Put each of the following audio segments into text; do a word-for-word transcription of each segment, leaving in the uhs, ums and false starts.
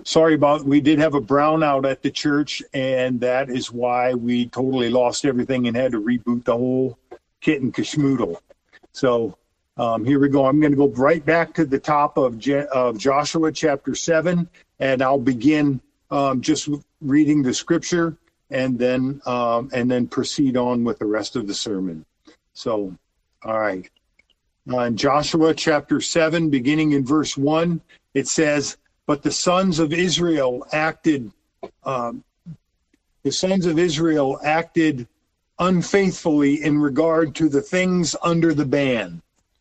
Sorry about, we did have a brownout at the church, and that is why we totally lost everything and had to reboot the whole kit and caschmoodle. So um, here we go. I'm going to go right back to the top of, Je- of Joshua chapter seven, and I'll begin um, just reading the scripture and then um, and then proceed on with the rest of the sermon. So, all right. On Joshua chapter seven, beginning in verse one, it says, But the sons of Israel acted, um, the sons of Israel acted unfaithfully in regard to the things under the ban.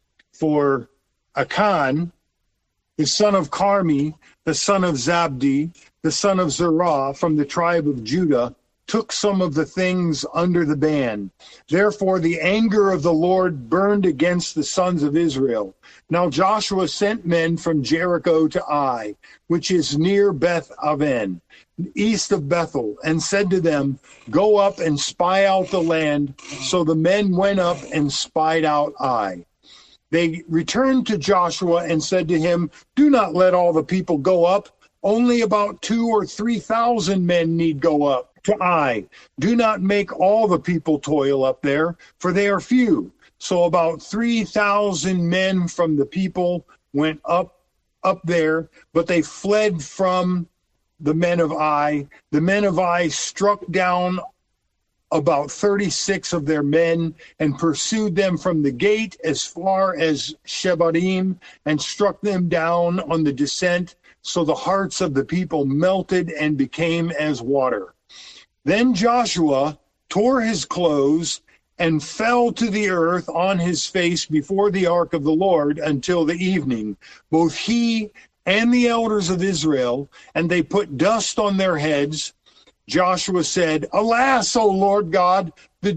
For Achan, the son of Carmi, the son of Zabdi, the son of Zerah, from the tribe of Judah, took some of the things under the ban. Therefore the anger of the Lord burned against the sons of Israel. Now Joshua sent men from Jericho to Ai, which is near Beth Aven, east of Bethel, and said to them, Go up and spy out the land. So the men went up and spied out Ai. They returned to Joshua and said to him, Do not let all the people go up. Only about two or three thousand men need go up to Ai. Do not make all the people toil up there, for they are few. So about three thousand men from the people went up up there, but they fled from the men of Ai. The men of Ai struck down about thirty-six of their men and pursued them from the gate as far as Shebarim and struck them down on the descent. So the hearts of the people melted and became as water. Then Joshua tore his clothes and fell to the earth on his face before the ark of the Lord until the evening, both he and the elders of Israel, and they put dust on their heads. Joshua said, Alas, O Lord God, the,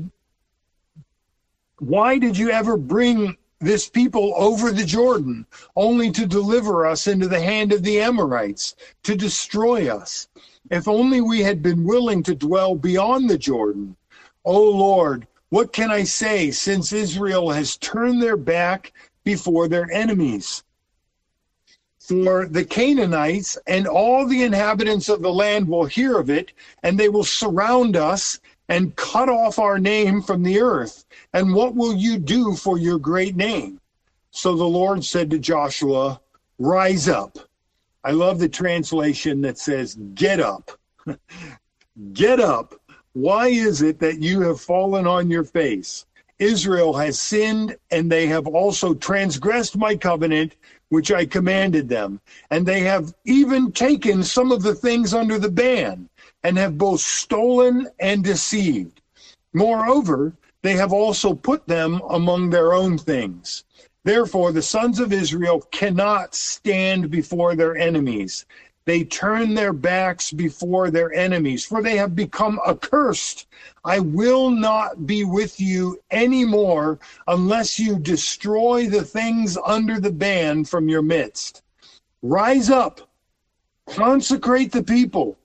why did you ever bring this people over the Jordan, only to deliver us into the hand of the Amorites, to destroy us? If only we had been willing to dwell beyond the Jordan. O Lord, what can I say, since Israel has turned their back before their enemies? For the Canaanites and all the inhabitants of the land will hear of it, and they will surround us and cut off our name from the earth. And what will you do for your great name? So the Lord said to Joshua, Rise up. I love the translation that says, Get up. Get up. Why is it that you have fallen on your face? Israel has sinned, and they have also transgressed my covenant, which I commanded them. And they have even taken some of the things under the ban, and have both stolen and deceived. Moreover, they have also put them among their own things. Therefore, the sons of Israel cannot stand before their enemies. They turn their backs before their enemies, for they have become accursed. I will not be with you anymore unless you destroy the things under the ban from your midst. Rise up, consecrate the people.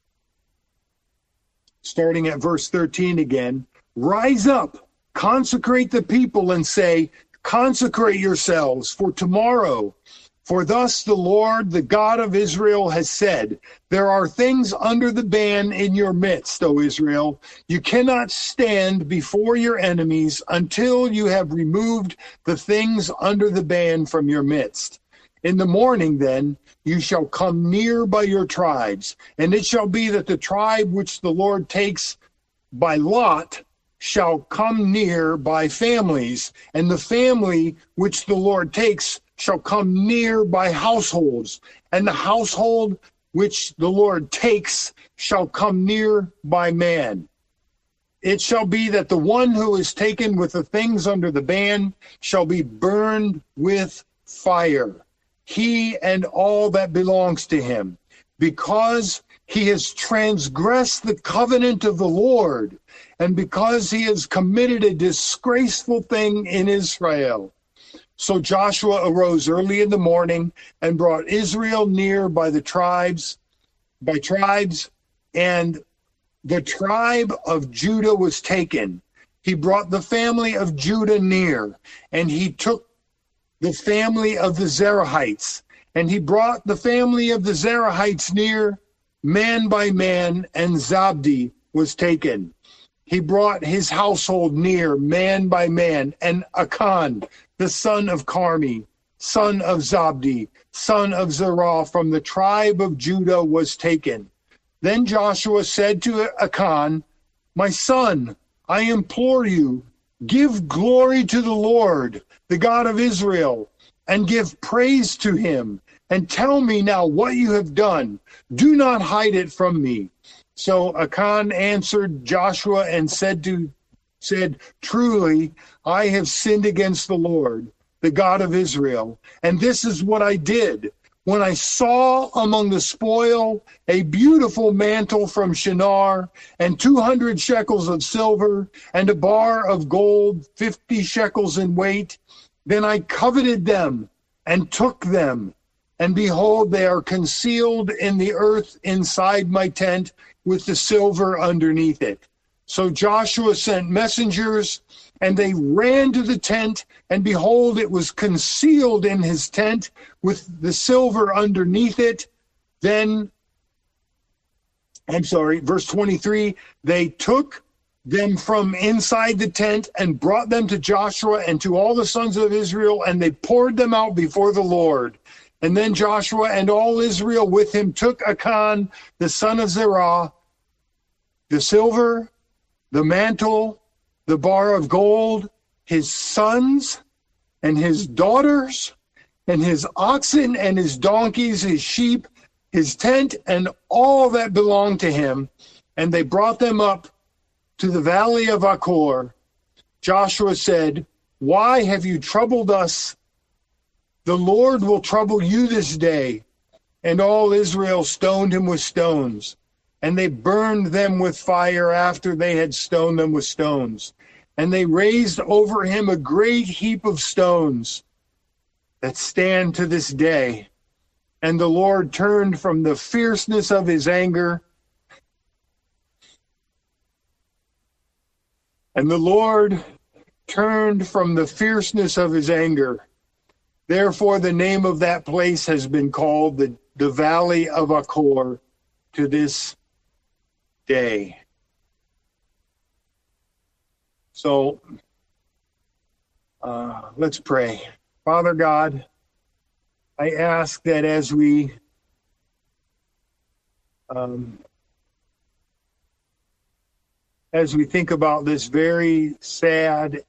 Starting at verse thirteen again, rise up, consecrate the people, and say, consecrate yourselves for tomorrow. For thus the Lord, the God of Israel, has said, there are things under the ban in your midst, O Israel. You cannot stand before your enemies until you have removed the things under the ban from your midst. In the morning, then, you shall come near by your tribes, and it shall be that the tribe which the Lord takes by lot shall come near by families, and the family which the Lord takes shall come near by households, and the household which the Lord takes shall come near by man. It shall be that the one who is taken with the things under the ban shall be burned with fire, he and all that belongs to him, because he has transgressed the covenant of the Lord, and because he has committed a disgraceful thing in Israel. So Joshua arose early in the morning and brought Israel near by the tribes, by tribes, and the tribe of Judah was taken. He brought the family of Judah near, and he took the family of the Zerahites, And he brought the family of the Zerahites near, man by man, and Zabdi was taken. He brought his household near, man by man, and Achan, the son of Carmi, son of Zabdi, son of Zerah, from the tribe of Judah, was taken. Then Joshua said to Achan, my son, I implore you, give glory to the Lord, the God of Israel, and give praise to him, and tell me now what you have done. Do not hide it from me. So Achan answered Joshua and said to said, truly, I have sinned against the Lord, the God of Israel, and this is what I did. When I saw among the spoil a beautiful mantle from Shinar, and two hundred shekels of silver, and a bar of gold, fifty shekels in weight, then I coveted them and took them. And behold, they are concealed in the earth inside my tent, with the silver underneath it. So Joshua sent messengers, and they ran to the tent, and behold, it was concealed in his tent with the silver underneath it. Then, I'm sorry, verse twenty-three, they took them from inside the tent and brought them to Joshua and to all the sons of Israel, and they poured them out before the Lord. And then Joshua and all Israel with him took Achan, the son of Zerah, the silver, the mantle, the bar of gold, his sons and his daughters, and his oxen and his donkeys, his sheep, his tent, and all that belonged to him. And they brought them up to the valley of Achor. Joshua said, why have you troubled us? The Lord will trouble you this day. And all Israel stoned him with stones. And they burned them with fire after they had stoned them with stones. And they raised over him a great heap of stones that stand to this day. And the Lord turned from the fierceness of his anger. And the Lord turned from the fierceness of his anger. Therefore, the name of that place has been called the, the Valley of Achor to this day. So, uh, let's pray. Father God, I ask that as we um, as we think about this very sad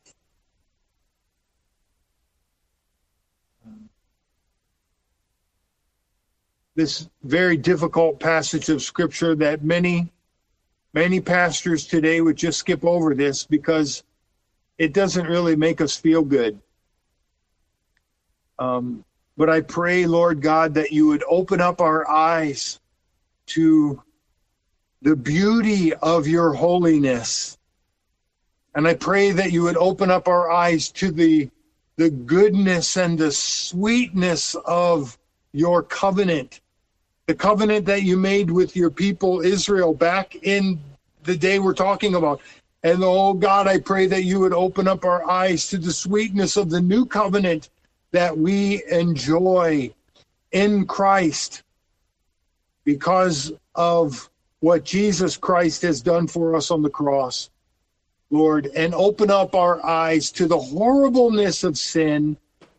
this very difficult passage of Scripture that many, many pastors today would just skip over this because it doesn't really make us feel good. Um, but I pray, Lord God, that you would open up our eyes to the beauty of your holiness. And I pray that you would open up our eyes to the, the goodness and the sweetness of your covenant. The covenant that you made with your people Israel back in the day we're talking about. And oh God, I pray that you would open up our eyes to the sweetness of the new covenant that we enjoy in Christ because of what Jesus Christ has done for us on the cross, Lord. And open up our eyes to the horribleness of sin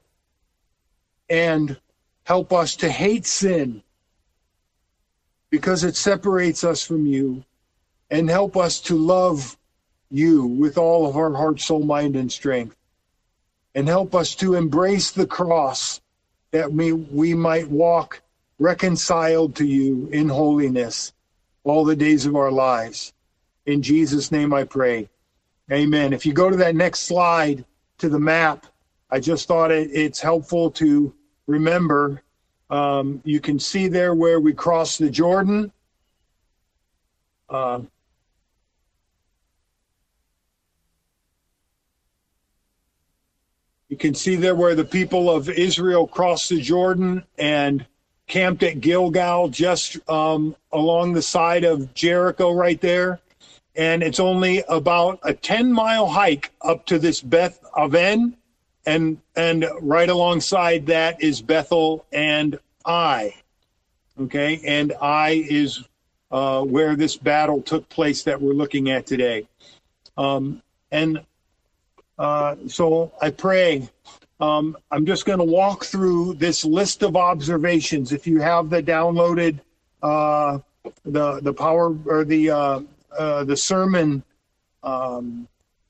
and help us to hate sin, because it separates us from you, and help us to love you with all of our heart, soul, mind, and strength. And help us to embrace the cross that we, we might walk reconciled to you in holiness all the days of our lives. In Jesus' name I pray. Amen. If you go to that next slide to the map, I just thought it, it's helpful to remember. Um, you can see there where we cross the Jordan. Uh, you can see there where the people of Israel crossed the Jordan and camped at Gilgal, just um, along the side of Jericho right there. And it's only about a ten-mile hike up to this Beth Aven. And and right alongside that is Bethel and Ai. Okay, and Ai is uh, where this battle took place that we're looking at today. Um, and uh, so I pray. Um, I'm just going to walk through this list of observations. If you have the downloaded, uh, the the power or the uh, uh, the sermon, um,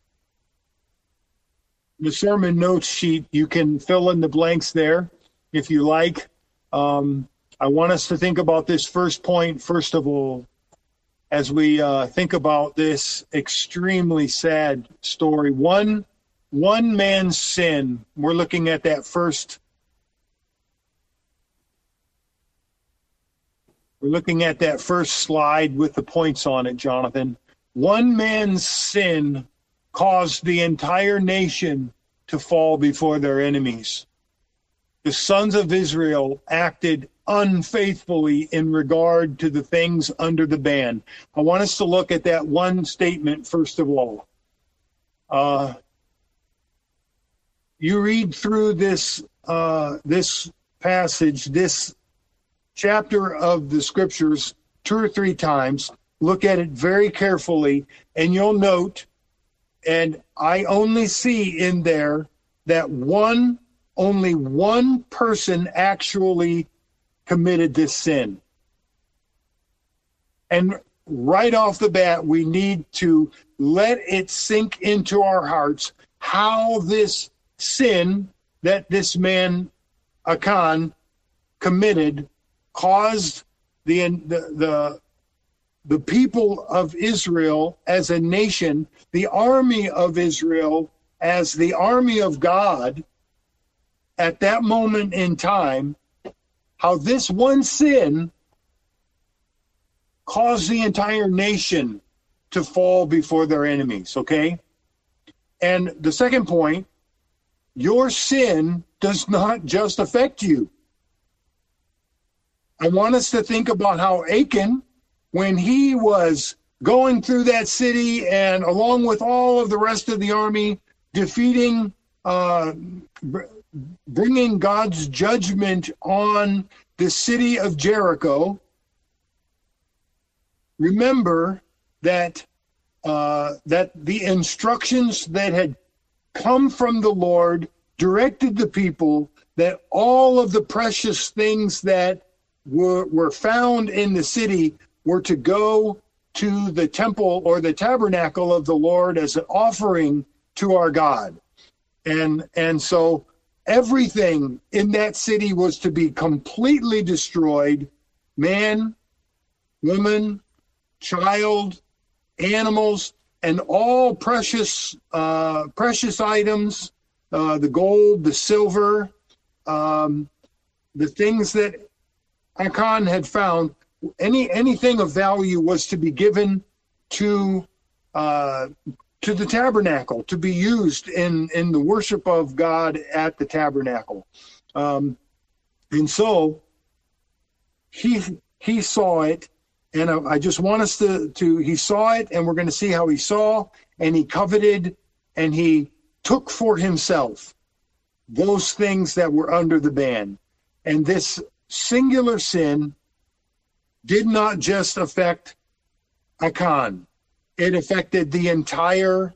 the sermon notes sheet, you can fill in the blanks there if you like. Um, I want us to think about this first point first of all, as we uh, think about this extremely sad story. One. One man's sin. We're looking at that first. We're looking at that first slide with the points on it, Jonathan. One man's sin caused the entire nation to fall before their enemies. The sons of Israel acted unfaithfully in regard to the things under the ban. I want us to look at that one statement first of all. Uh, You read through this uh, this passage, this chapter of the scriptures two or three times. Look at it very carefully, and you'll note, and I only see in there that one, only one person actually committed this sin. And right off the bat, we need to let it sink into our hearts how this sin that this man Achan committed caused the, the the the people of Israel as a nation, the army of Israel as the army of God at that moment in time, how this one sin caused the entire nation to fall before their enemies, okay? And the second point, your sin does not just affect you. I want us to think about how Achan, when he was going through that city and along with all of the rest of the army, defeating, uh, bringing God's judgment on the city of Jericho, remember that uh, that the instructions that had come from the Lord directed the people that all of the precious things that were, were found in the city were to go to the temple or the tabernacle of the Lord as an offering to our God. And, and so everything in that city was to be completely destroyed. Man, woman, child, animals, and all precious uh, precious items, uh, the gold, the silver, um, the things that Achan had found, any anything of value was to be given to uh, to the tabernacle, to be used in, in the worship of God at the tabernacle. Um, and so he he saw it. And I just want us to, to, he saw it, and we're going to see how he saw, and he coveted, and he took for himself those things that were under the ban. And this singular sin did not just affect Achan. It affected the entire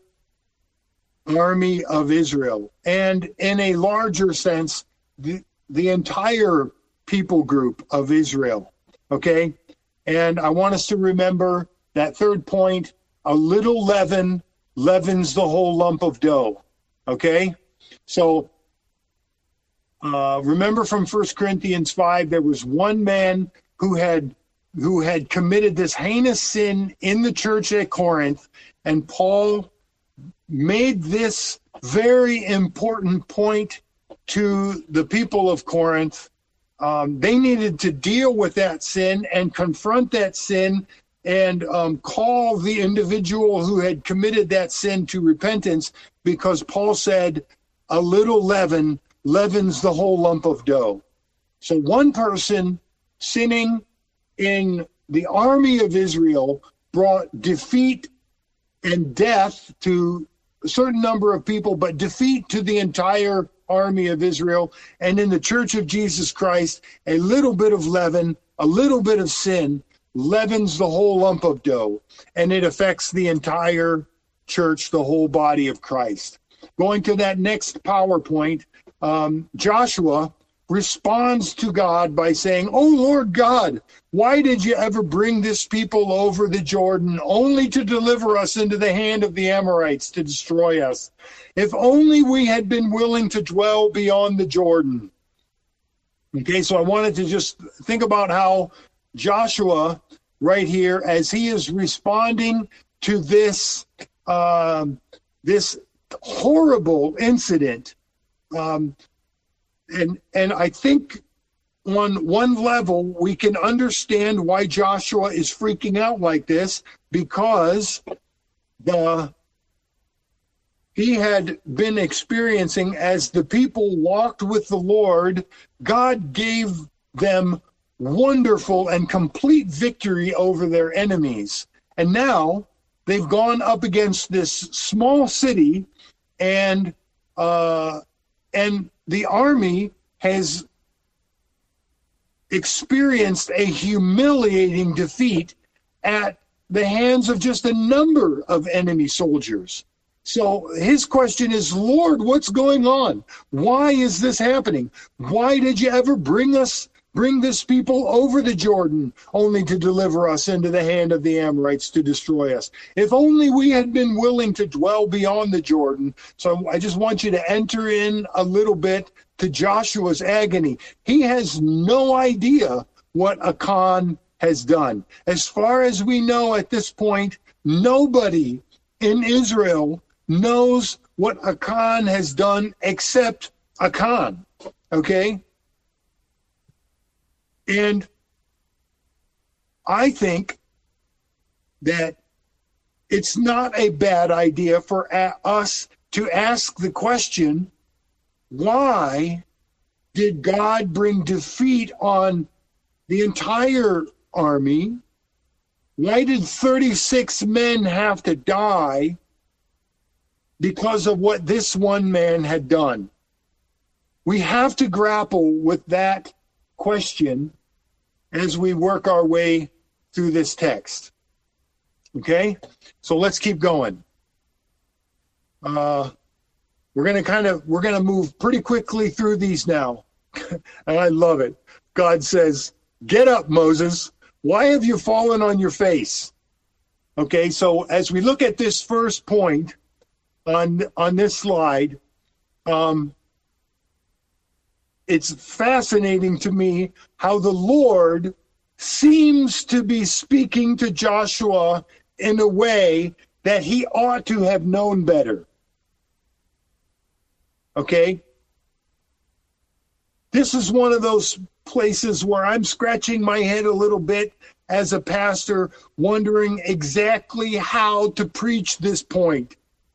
army of Israel. And in a larger sense, the, the entire people group of Israel. Okay? And I want us to remember that third point, a little leaven leavens the whole lump of dough. Okay? So uh, remember from First Corinthians five, there was one man who had who had committed this heinous sin in the church at Corinth, and Paul made this very important point to the people of Corinth. Um, they needed to deal with that sin and confront that sin and um, call the individual who had committed that sin to repentance, because Paul said, a little leaven leavens the whole lump of dough. So one person sinning in the army of Israel brought defeat and death to a certain number of people, but defeat to the entire army of Israel. And in the church of Jesus Christ, a little bit of leaven, a little bit of sin leavens the whole lump of dough, and it affects the entire church, the whole body of Christ. Going to that next PowerPoint, um, Joshua responds to God by saying, "Oh Lord God, why did you ever bring this people over the Jordan only to deliver us into the hand of the Amorites to destroy us? If only we had been willing to dwell beyond the Jordan." Okay, so I wanted to just think about how Joshua right here, as he is responding to this um, this horrible incident, um, and and I think on one level we can understand why Joshua is freaking out like this, because the he had been experiencing, as the people walked with the Lord, God gave them wonderful and complete victory over their enemies. And now they've gone up against this small city, and uh, and the army has experienced a humiliating defeat at the hands of just a number of enemy soldiers. So his question is, Lord, what's going on? Why is this happening? Why did you ever bring us, bring this people over the Jordan only to deliver us into the hand of the Amorites to destroy us? If only we had been willing to dwell beyond the Jordan. So I just want you to enter in a little bit to Joshua's agony. He has no idea what Achan has done. As far as we know at this point, nobody in Israel knows what Achan has done except Achan, okay? And I think that it's not a bad idea for us to ask the question, why did God bring defeat on the entire army? Why did thirty-six men have to die because of what this one man had done? We have to grapple with that question as we work our way through this text. Okay? So let's keep going. Uh, we're going to kind of, we're going to move pretty quickly through these now. And I love it. God says, "Get up, Moses. Why have you fallen on your face?" Okay, so as we look at this first point on on this slide, um, it's fascinating to me how the Lord seems to be speaking to Joshua in a way that he ought to have known better. Okay? This is one of those places where I'm scratching my head a little bit as a pastor, wondering exactly how to preach this point.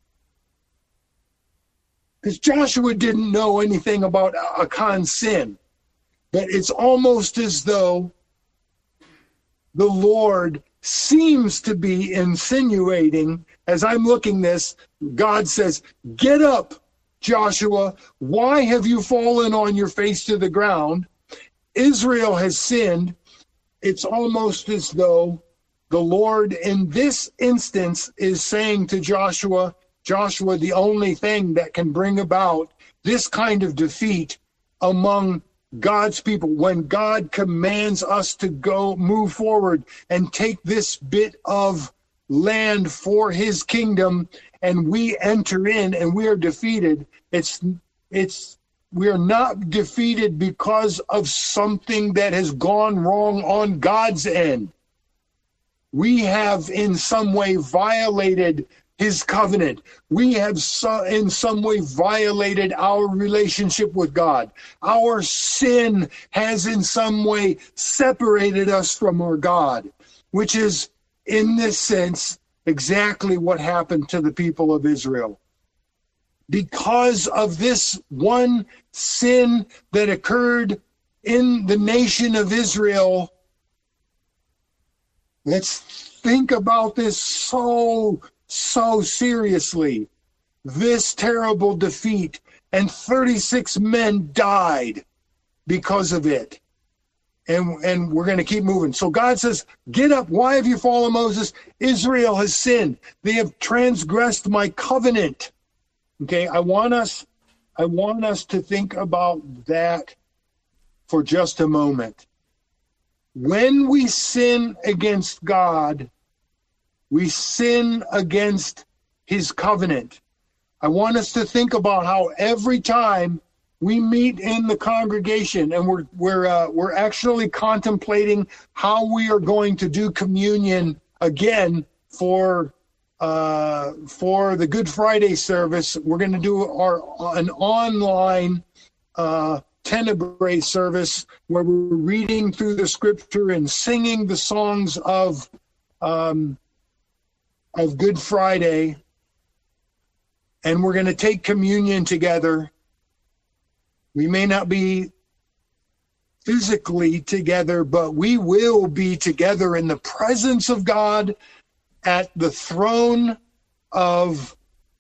Because Joshua didn't know anything about Achan's sin. But it's almost as though the Lord seems to be insinuating, as I'm looking this, God says, "Get up, Joshua. Why have you fallen on your face to the ground? Israel has sinned." It's almost as though the Lord in this instance is saying to Joshua, Joshua, the only thing that can bring about this kind of defeat among God's people, when God commands us to go move forward and take this bit of land for his kingdom, and we enter in and we are defeated, it's it's we are not defeated because of something that has gone wrong on God's end. We have in some way violated his covenant. We have so, in some way violated our relationship with God. Our sin has in some way separated us from our God, which is, in this sense, exactly what happened to the people of Israel. Because of this one sin that occurred in the nation of Israel, let's think about this so, so seriously. This terrible defeat and thirty-six men died because of it. And, and we're going to keep moving. So God says, get up. Why have you fallen, Moses? Israel has sinned. They have transgressed my covenant. Okay, I want us, I want us to think about that for just a moment. When we sin against God, we sin against his covenant. I want us to think about how every time we meet in the congregation and we're we're uh, we're actually contemplating how we are going to do communion again for uh, for the Good Friday service. We're going to do our an online uh, Tenebrae service where we're reading through the scripture and singing the songs of um, of Good Friday, and we're going to take communion together. We may not be physically together, but we will be together in the presence of God at the throne of,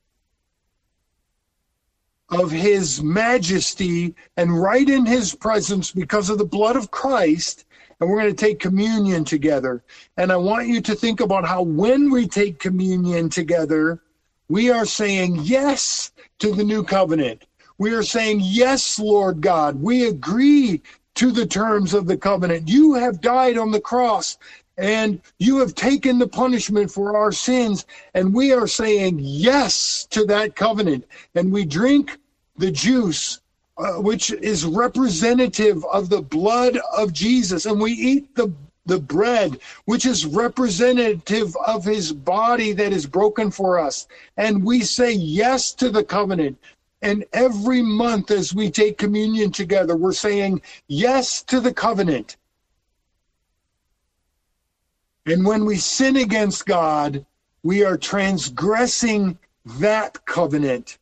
of his majesty and right in his presence because of the blood of Christ. And we're going to take communion together. And I want you to think about how when we take communion together, we are saying yes to the new covenant. We are saying, yes, Lord God, we agree to the terms of the covenant. You have died on the cross and you have taken the punishment for our sins. And we are saying yes to that covenant. And we drink the juice, uh, which is representative of the blood of Jesus. And we eat the, the bread, which is representative of his body that is broken for us. And we say yes to the covenant. And every month as we take communion together, we're saying yes to the covenant. And when we sin against God, we are transgressing that covenant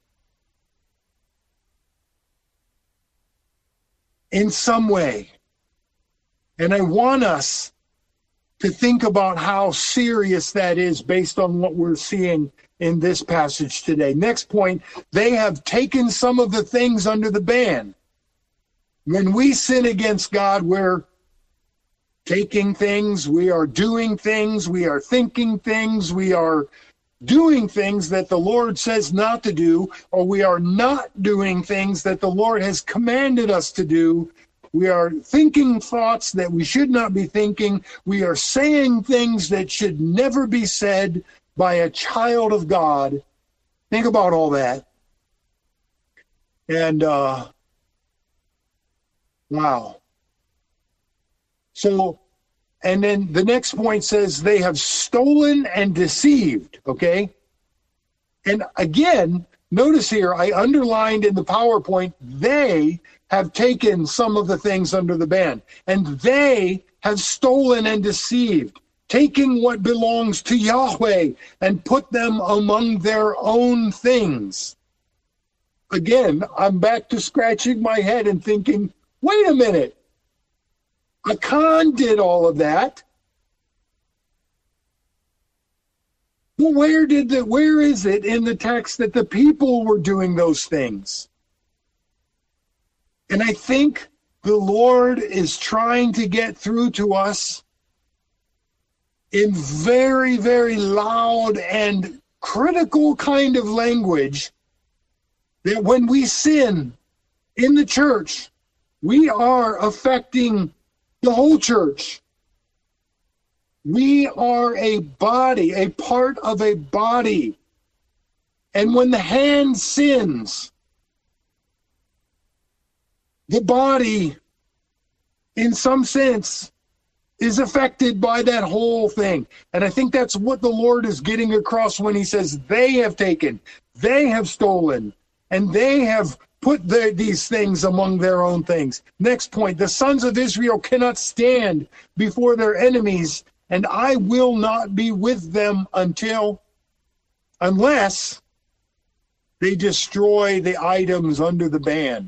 in some way. And I want us to think about how serious that is based on what we're seeing in this passage today. Next point, they have taken some of the things under the ban. When we sin against God, we're taking things, we are doing things, we are thinking things, we are doing things that the Lord says not to do, or we are not doing things that the Lord has commanded us to do. We are thinking thoughts that we should not be thinking. We are saying things that should never be said by a child of God. Think about all that. And, uh, wow. So, and then the next point says they have stolen and deceived, okay? And again, notice here, I underlined in the PowerPoint, they have taken some of the things under the ban, and they have stolen and deceived, taking what belongs to Yahweh and put them among their own things. Again, I'm back to scratching my head and thinking, wait a minute. Achan did all of that. Well, where did the, where is it in the text that the people were doing those things? And I think the Lord is trying to get through to us in very, very loud and critical kind of language that when we sin in the church, we are affecting the whole church. We are a body, a part of a body. And when the hand sins, the body, in some sense, is affected by that whole thing. And I think that's what the Lord is getting across when he says they have taken, they have stolen, and they have put their, these things among their own things. Next point, the sons of Israel cannot stand before their enemies, and I will not be with them until, unless they destroy the items under the ban.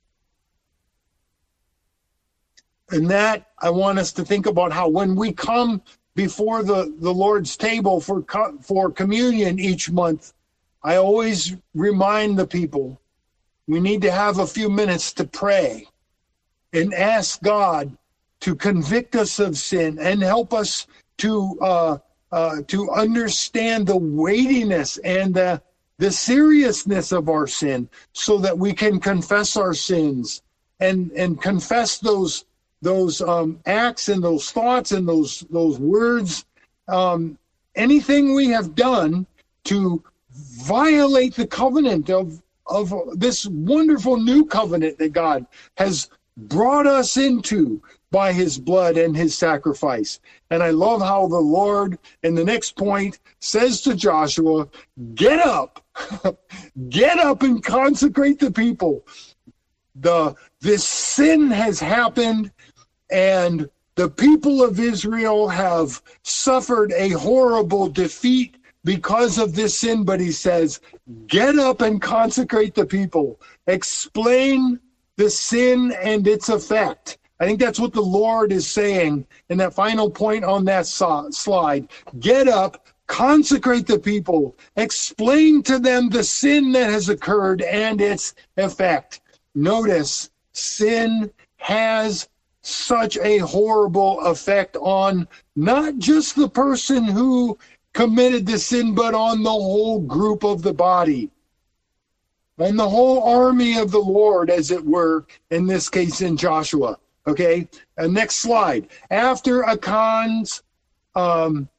And that, I want us to think about how when we come before the, the Lord's table for, for communion each month, I always remind the people we need to have a few minutes to pray and ask God to convict us of sin and help us to uh, uh, to understand the weightiness and the, the seriousness of our sin, so that we can confess our sins and and confess those those um, acts and those thoughts and those those words, um, anything we have done to violate the covenant of of this wonderful new covenant that God has brought us into by his blood and his sacrifice. And I love how the Lord, in the next point, says to Joshua, get up, get up and consecrate the people. The this sin has happened, and the people of Israel have suffered a horrible defeat because of this sin. But he says, get up and consecrate the people. Explain the sin and its effect. I think that's what the Lord is saying in that final point on that so- slide. Get up, consecrate the people, explain to them the sin that has occurred and its effect. Notice, sin has such a horrible effect on not just the person who committed the sin, but on the whole group of the body. And the whole army of the Lord, as it were, in this case in Joshua. Okay, uh, next slide. After Achan's um,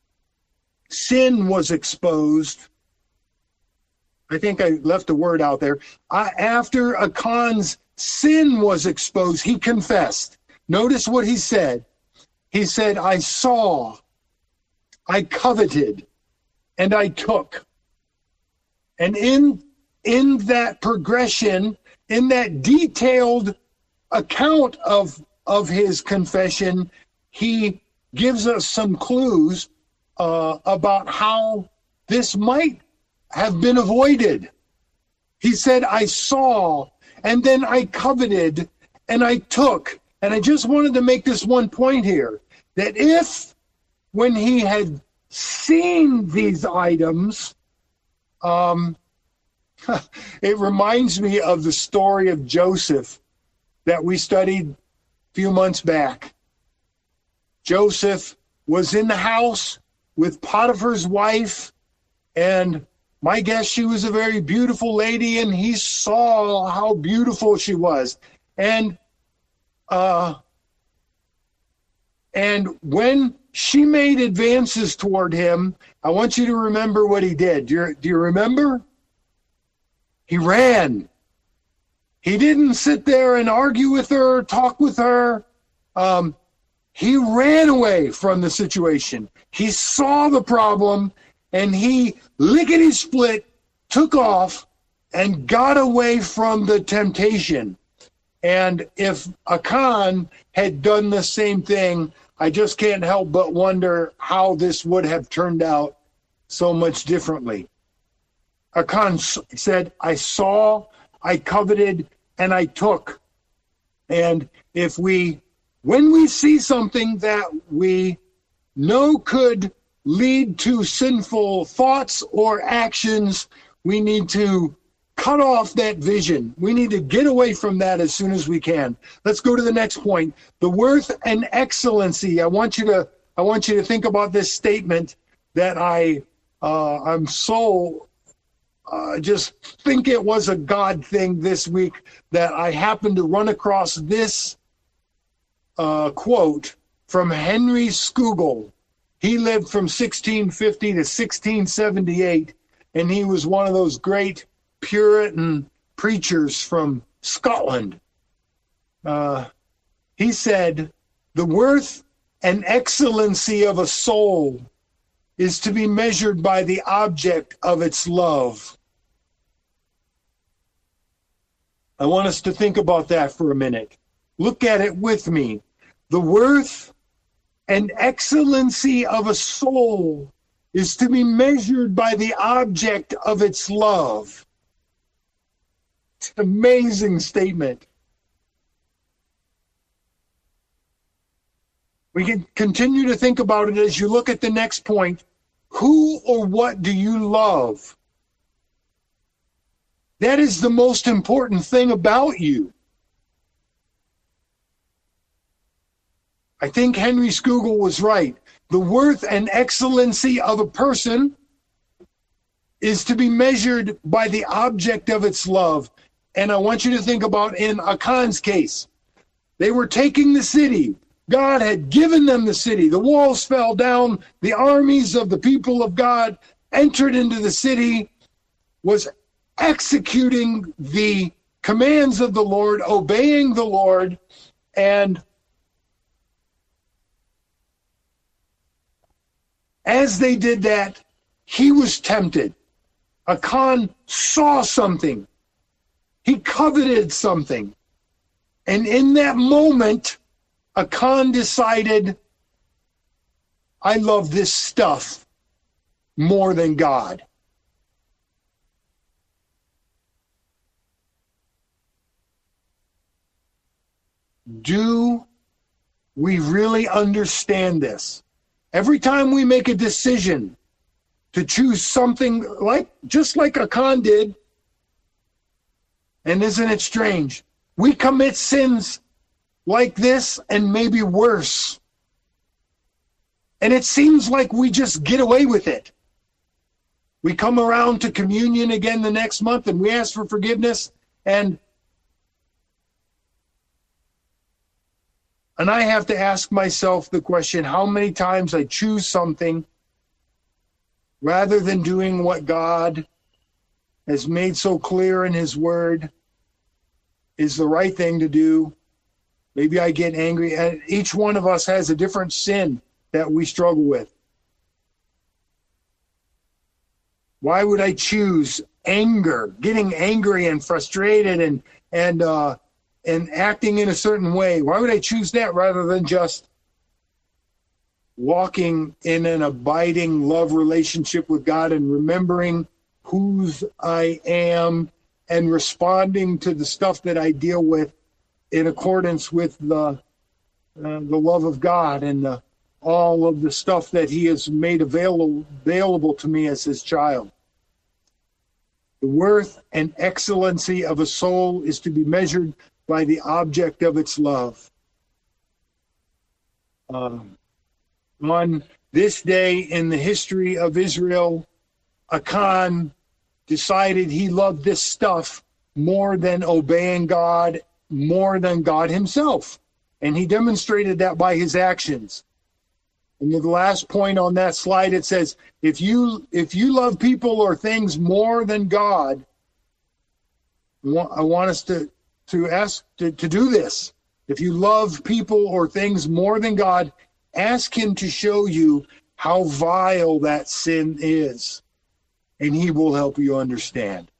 sin was exposed, I think I left a word out there. Uh, after Achan's sin was exposed, he confessed. Notice what he said. He said, I saw, I coveted, and I took. And in in that progression, in that detailed account of of his confession, he gives us some clues uh, about how this might have been avoided. He said, I saw, and then I coveted, and I took. And I just wanted to make this one point here, that if when he had seen these items, um, it reminds me of the story of Joseph that we studied a few months back. Joseph was in the house with Potiphar's wife, and my guess, she was a very beautiful lady, and he saw how beautiful she was. And uh, and when she made advances toward him, I want you to remember what he did. Do you, do you remember? He ran. He didn't sit there and argue with her, talk with her. Um, he ran away from the situation. He saw the problem, and he lickety-split took off and got away from the temptation. And if Achan had done the same thing, I just can't help but wonder how this would have turned out so much differently. Achan said, I saw, I coveted, and I took. And if we, when we see something that we know could lead to sinful thoughts or actions, we need to cut off that vision. We need to get away from that as soon as we can. Let's go to the next point. The worth and excellency. I want you to I want you to think about this statement that I uh, I'm so uh, just think it was a God thing this week that I happened to run across this uh, quote from Henry Scougal. He lived from sixteen fifty to sixteen seventy-eight, and he was one of those great Puritan preachers from Scotland. Uh, he said, the worth and excellency of a soul is to be measured by the object of its love. I want us to think about that for a minute. Look at it with me. The worth and excellency of a soul is to be measured by the object of its love. It's an amazing statement. We can continue to think about it as you look at the next point. Who or what do you love? That is the most important thing about you. I think Henry Scougal was right. The worth and excellency of a person is to be measured by the object of its love. And I want you to think about in Achan's case. They were taking the city. God had given them the city. The walls fell down. The armies of the people of God entered into the city, was executing the commands of the Lord, obeying the Lord, and as they did that, he was tempted. Achan saw something. He coveted something. And in that moment, Achan decided, I love this stuff more than God. Do we really understand this? Every time we make a decision to choose something like, just like Achan did, and isn't it strange? We commit sins like this and maybe worse. And it seems like we just get away with it. We come around to communion again the next month and we ask for forgiveness, and And I have to ask myself the question, how many times I choose something rather than doing what God has made so clear in his word is the right thing to do. Maybe I get angry. And each one of us has a different sin that we struggle with. Why would I choose anger, getting angry and frustrated and, and, uh, and acting in a certain way? Why would I choose that rather than just walking in an abiding love relationship with God and remembering whose I am and responding to the stuff that I deal with in accordance with the uh, the love of God and the, all of the stuff that he has made available available to me as his child. The worth and excellency of a soul is to be measured by the object of its love. Um, on this day in the history of Israel, Achan decided he loved this stuff more than obeying God, more than God himself. And he demonstrated that by his actions. And the last point on that slide, it says, if you if you love people or things more than God, I want us to to ask to, to do this. If you love people or things more than God, ask him to show you how vile that sin is, and he will help you understand.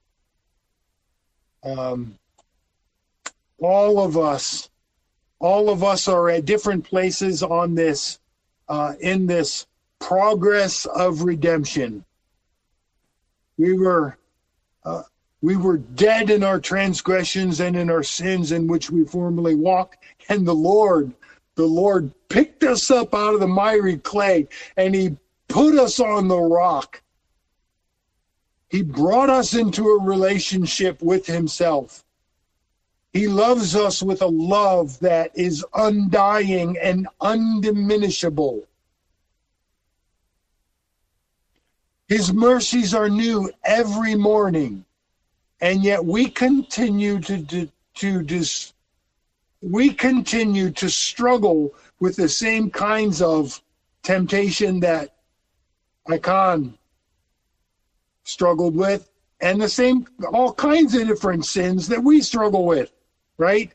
Um, all of us, all of us are at different places on this, uh, in this progress of redemption. We were uh, We were dead in our transgressions and in our sins in which we formerly walked. And the Lord, the Lord picked us up out of the miry clay and he put us on the rock. He brought us into a relationship with himself. He loves us with a love that is undying and undiminishable. His mercies are new every morning. And yet we continue to to, to dis, we continue to struggle with the same kinds of temptation that Achan struggled with, and the same all kinds of different sins that we struggle with, right?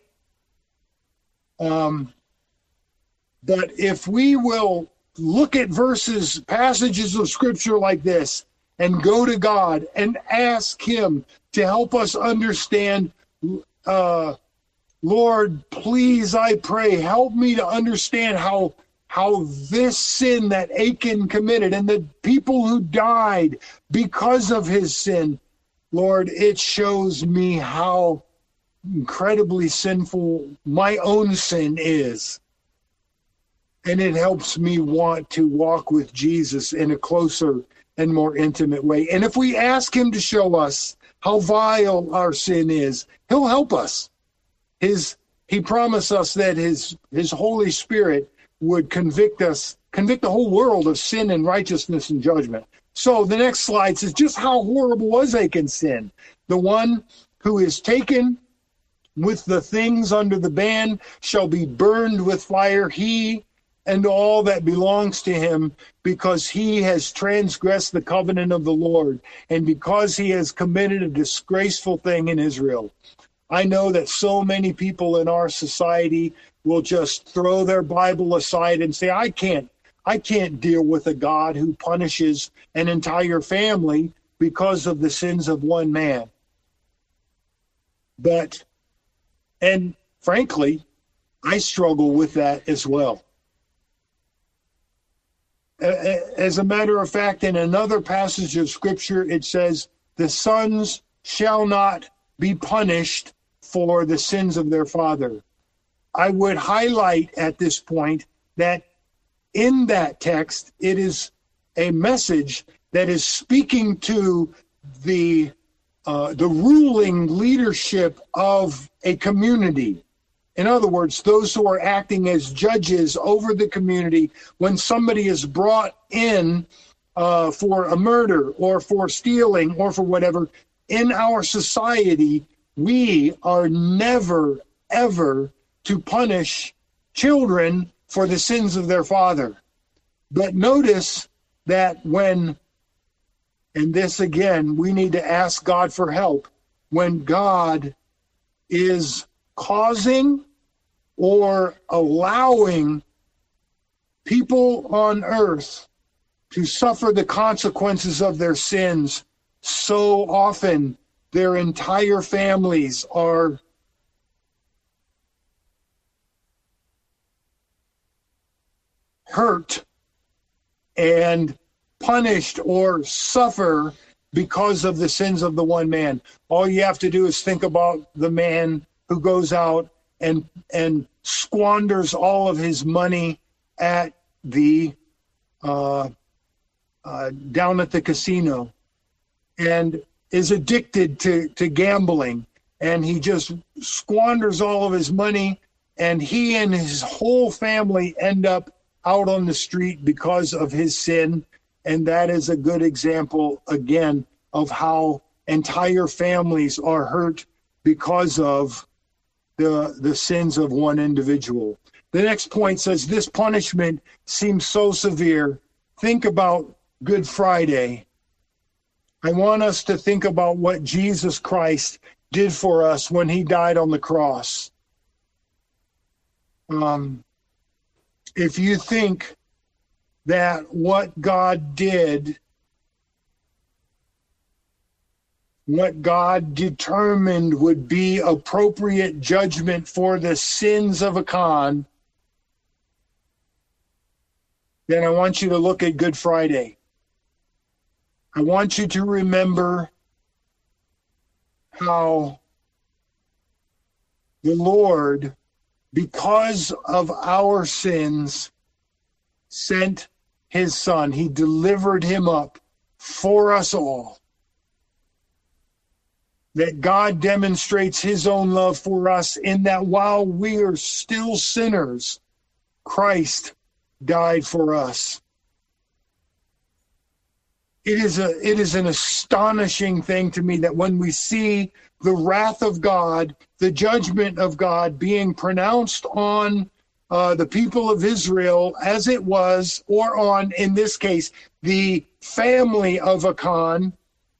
Um, but if we will look at verses, passages of scripture like this, and go to God and ask him to help us understand, uh, Lord, please, I pray, help me to understand how how this sin that Achan committed and the people who died because of his sin, Lord, it shows me how incredibly sinful my own sin is. And it helps me want to walk with Jesus in a closer and more intimate way. And if we ask him to show us, how vile our sin is, he'll help us. His He promised us that his, his Holy Spirit would convict us, convict the whole world of sin and righteousness and judgment. So the next slide says, just how horrible was Achan's sin? The one who is taken with the things under the ban shall be burned with fire, he and all that belongs to him, because he has transgressed the covenant of the Lord, and because he has committed a disgraceful thing in Israel. I know that so many people in our society will just throw their Bible aside and say, I can't, I can't deal with a God who punishes an entire family because of the sins of one man. But, and frankly, I struggle with that as well. As a matter of fact, in another passage of Scripture, it says, the sons shall not be punished for the sins of their father. I would highlight at this point that in that text, it is a message that is speaking to the uh, the ruling leadership of a community. In other words, those who are acting as judges over the community when somebody is brought in uh, for a murder or for stealing or for whatever. In our society, we are never, ever to punish children for the sins of their father. But notice that when, and this again, we need to ask God for help, when God is causing or allowing people on earth to suffer the consequences of their sins, so often their entire families are hurt and punished or suffer because of the sins of the one man. All you have to do is think about the man who goes out and and squanders all of his money at the uh, uh, down at the casino, and is addicted to, to gambling, and he just squanders all of his money, and he and his whole family end up out on the street because of his sin. And that is a good example, again, of how entire families are hurt because of the, the sins of one individual. The next point says, this punishment seems so severe. Think about Good Friday. I want us to think about what Jesus Christ did for us when he died on the cross. Um, if you think that what God did, what God determined would be appropriate judgment for the sins of Achan, then I want you to look at Good Friday. I want you to remember how the Lord, because of our sins, sent his son. He delivered him up for us all. That God demonstrates his own love for us in that while we are still sinners, Christ died for us. It is a it is an astonishing thing to me that when we see the wrath of God, the judgment of God being pronounced on uh, the people of Israel as it was, or on, in this case, the family of Achan,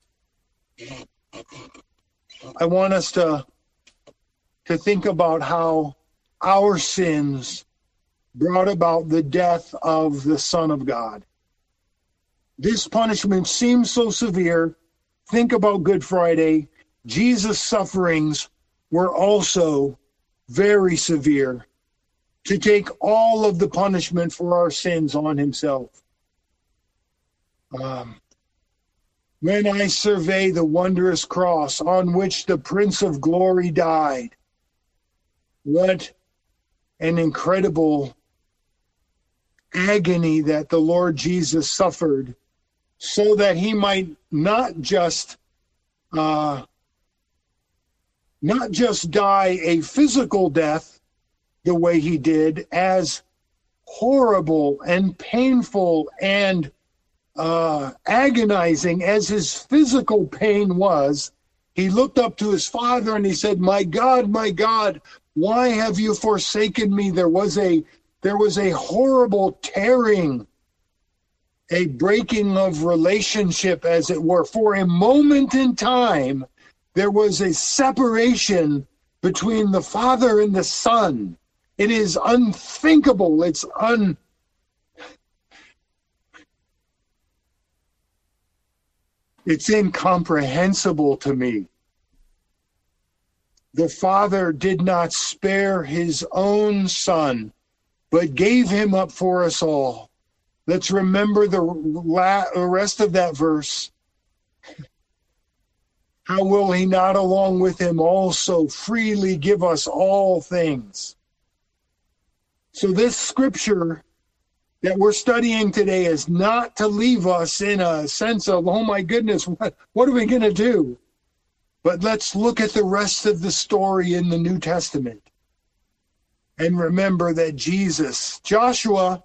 I want us to, to think about how our sins brought about the death of the Son of God. This punishment seems so severe. Think about Good Friday. Jesus' sufferings were also very severe, to take all of the punishment for our sins on himself. Um, when I survey the wondrous cross on which the Prince of Glory died, what an incredible agony that the Lord Jesus suffered, so that he might not just uh, not just die a physical death the way he did, as horrible and painful and uh, agonizing as his physical pain was, he looked up to his Father and he said, "My God, my God, why have you forsaken me?" There was a there was a horrible tearing, a breaking of relationship, as it were. For a moment in time, there was a separation between the Father and the Son. It is unthinkable. It's un. It's incomprehensible to me. The Father did not spare his own Son, but gave him up for us all. Let's remember the rest of that verse. How will he not along with him also freely give us all things? So this scripture that we're studying today is not to leave us in a sense of, oh my goodness, what, what are we going to do? But let's look at the rest of the story in the New Testament and remember that Jesus, Joshua,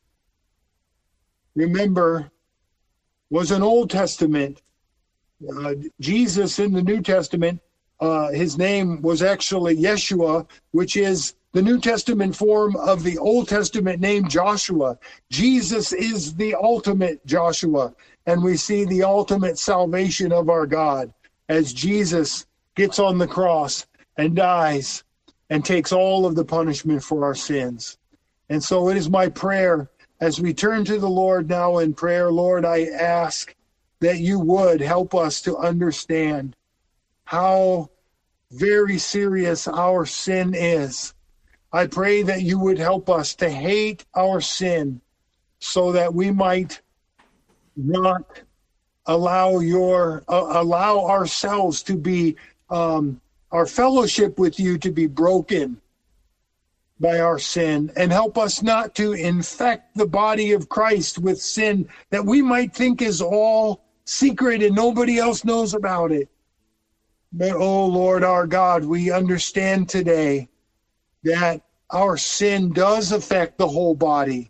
remember, was an Old Testament. Uh, Jesus in the New Testament, uh, his name was actually Yeshua, which is the New Testament form of the Old Testament name Joshua. Jesus is the ultimate Joshua, and we see the ultimate salvation of our God as Jesus gets on the cross and dies and takes all of the punishment for our sins. And so it is my prayer as we turn to the Lord now in prayer, Lord, I ask that you would help us to understand how very serious our sin is. I pray that you would help us to hate our sin so that we might not allow your uh, allow ourselves to be um, our fellowship with you to be broken by our sin, and help us not to infect the body of Christ with sin that we might think is all secret and nobody else knows about it. But, oh Lord our God, we understand today that our sin does affect the whole body.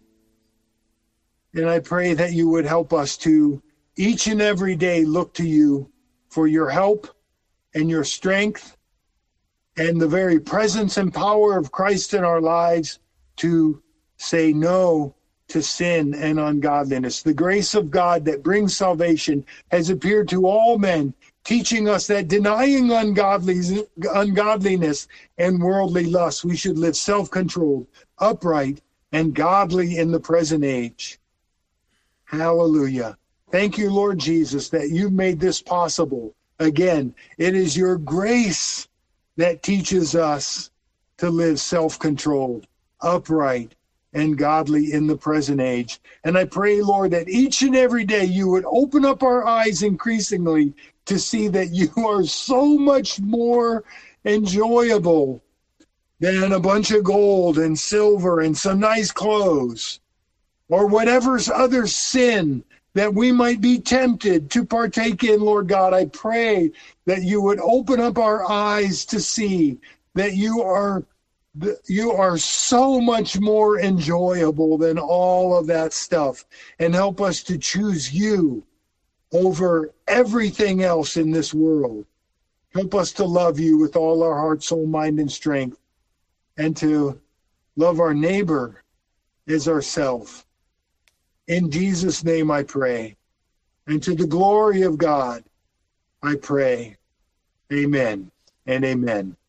And I pray that you would help us to each and every day look to you for your help and your strength and the very presence and power of Christ in our lives to say no to sin and ungodliness. The grace of God that brings salvation has appeared to all men, teaching us that denying ungodliness, ungodliness and worldly lust, we should live self-controlled, upright, and godly in the present age. Hallelujah. Thank you, Lord Jesus, that you've made this possible. Again, it is your grace that teaches us to live self-controlled, upright, and godly in the present age. And I pray, Lord, that each and every day you would open up our eyes increasingly to see that you are so much more enjoyable than a bunch of gold and silver and some nice clothes or whatever's other sin that we might be tempted to partake in, Lord God. I pray that you would open up our eyes to see that you are you are so much more enjoyable than all of that stuff, and help us to choose you over everything else in this world. Help us to love you with all our heart, soul, mind, and strength, and to love our neighbor as ourselves. In Jesus' name I pray, and to the glory of God I pray. Amen and amen.